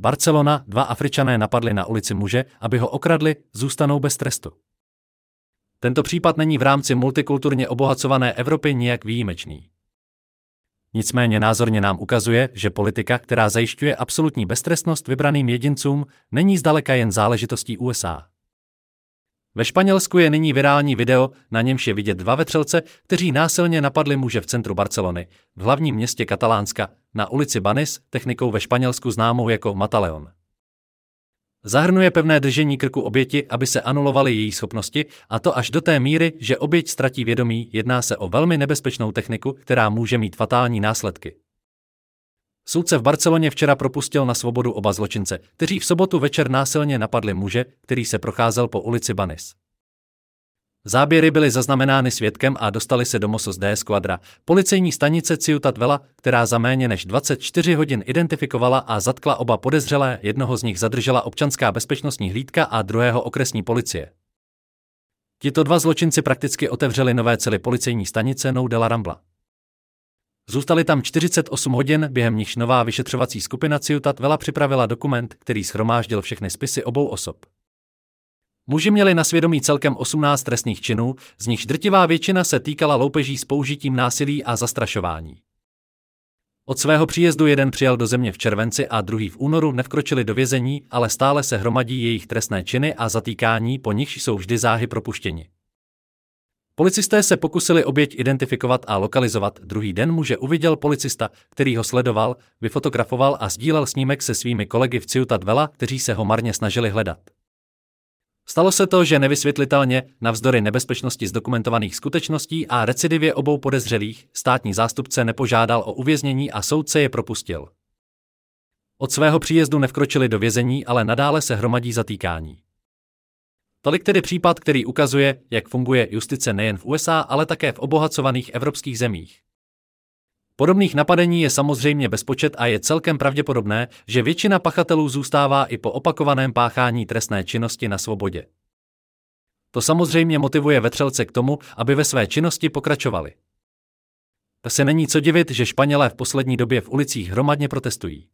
Barcelona, 2 Afričané napadli na ulici muže, aby ho okradli, zůstanou bez trestu. Tento případ není v rámci multikulturně obohacované Evropy nijak výjimečný. Nicméně názorně nám ukazuje, že politika, která zajišťuje absolutní beztrestnost vybraným jedincům, není zdaleka jen záležitostí USA. Ve Španělsku je nyní virální video, na němž je vidět 2 vetřelce, kteří násilně napadli muže v centru Barcelony, v hlavním městě Katalánska, na ulici Banis, technikou ve Španělsku známou jako Mataleon. Zahrnuje pevné držení krku oběti, aby se anulovaly její schopnosti, a to až do té míry, že oběť ztratí vědomí. Jedná se o velmi nebezpečnou techniku, která může mít fatální následky. Soudce v Barceloně včera propustil na svobodu oba zločince, kteří v sobotu večer násilně napadli muže, který se procházel po ulici Banis. Záběry byly zaznamenány svědkem a dostali se do Mossos d'Esquadra, policejní stanice Ciutat Vella, která za méně než 24 hodin identifikovala a zatkla oba podezřelé, jednoho z nich zadržela občanská bezpečnostní hlídka a druhého okresní policie. Tito 2 zločinci prakticky otevřeli nové cely policejní stanice Nou de la Rambla. Zůstali tam 48 hodin, během nichž nová vyšetřovací skupina Ciutat Vella připravila dokument, který shromáždil všechny spisy obou osob. Muži měli na svědomí celkem 18 trestných činů, z nichž drtivá většina se týkala loupeží s použitím násilí a zastrašování. Od svého příjezdu jeden přijel do země v červenci a druhý v únoru, nevkročili do vězení, ale stále se hromadí jejich trestné činy a zatýkání, po nichž jsou vždy záhy propuštěni. Policisté se pokusili oběť identifikovat a lokalizovat. Druhý den muže uviděl policista, který ho sledoval, vyfotografoval a sdílel snímek se svými kolegy v Ciutat Vella, kteří se ho marně snažili hledat. Stalo se to, že nevysvětlitelně, navzdory nebezpečnosti zdokumentovaných skutečností a recidivě obou podezřelých, státní zástupce nepožádal o uvěznění a soudce je propustil. Od svého příjezdu nevkročili do vězení, ale nadále se hromadí zatýkání. Tolik tedy případ, který ukazuje, jak funguje justice nejen v USA, ale také v obohacovaných evropských zemích. Podobných napadení je samozřejmě bezpočet a je celkem pravděpodobné, že většina pachatelů zůstává i po opakovaném páchání trestné činnosti na svobodě. To samozřejmě motivuje vetřelce k tomu, aby ve své činnosti pokračovali. To se není co divit, že Španělé v poslední době v ulicích hromadně protestují.